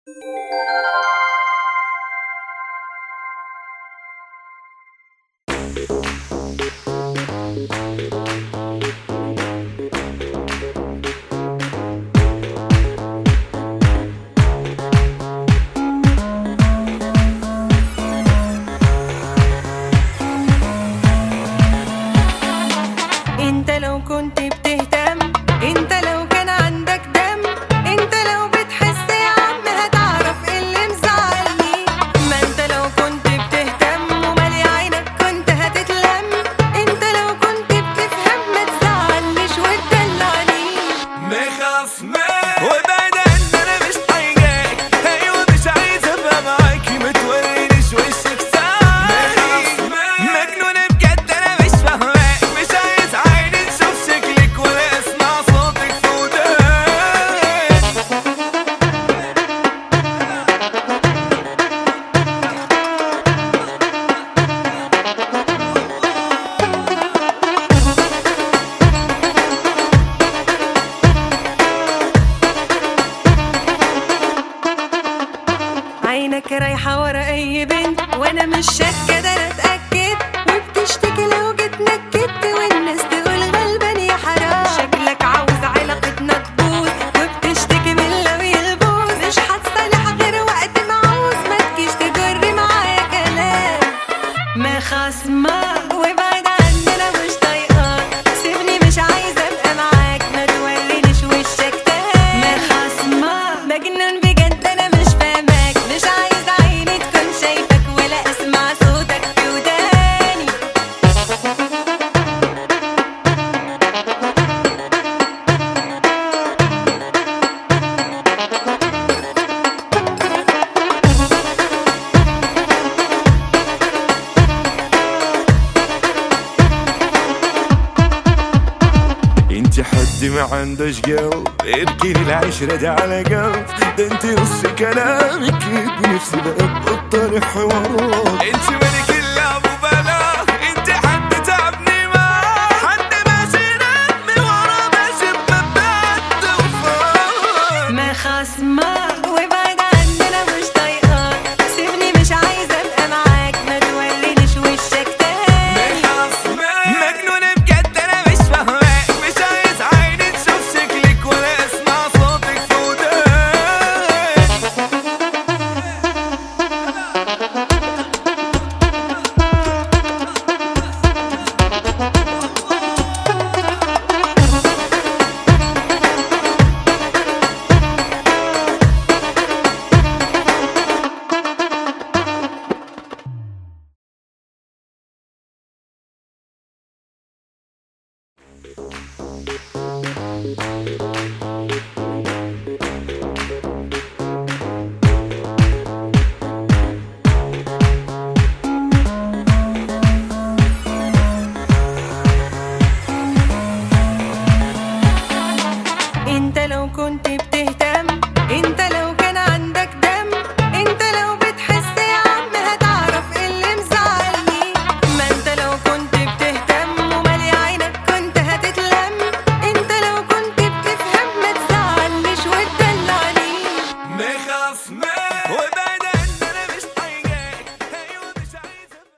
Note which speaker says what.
Speaker 1: انت لو كنت بتهتم، انت لو كان عندك دم، انت لو بتحس يا عم هتعرف ايه اللي مزعلني. ما انت لو كنت بتهتم ومالي عينك كنت هتتلم، انت لو كنت بتفهم ما تزعلنيش وتدلعني.
Speaker 2: مخصمك وبعد ان انا مش طايقاك، ايوه مش عايز ابقى معاكي، ما تورينيش وشك تاني. مجنونة بجد انا مش فاهماك، مش عايز عيني تشوف شكلك ولا اسمع صوتك في وداني.
Speaker 1: عينك رايحة ورا أي بنت وأنا مش شاكة، ده أنا أتأكد. وبتشتكي لو جيت نكدت والناس تقول غلبان يا حرام. شكلك عاوز علاقتنا تبوظ وبتشتكي من لو يلبوظ. مش هتصالح غير وقت ما عاوز، ما تجيش تجري معايا كلام. ما خصمك وابعد عني أنا مش طايقاك، سيبني مش عايزة أبقى معاك، ما تورينيش وشك تاني. ما خصمك مجنون بجد أنا مش فاهماك، مش عايزة عيني تكون شايفك ولا أسمع صوتك في وداني.
Speaker 2: انت حد ما عندش قلب، ابكيني العشرة ده على قلب، ده انت نص كلامك بنفسي بقى بطل حوارات. انت ملك اللعب وبلا، انت حد تعبني ما حد ماشي رمي ورا ماشي بمبات وفات.
Speaker 1: ما خصمك وابعد عني أنا مش طايقاك، سيبني مش عايزة أبقى معاك، ما تورينيش وشك تاني.
Speaker 2: مجنونة بجد انا مش فاهماك، مش عايز عيني تشوف شكلك ولا اسمع صوتك في وداني.
Speaker 1: انت لو كنت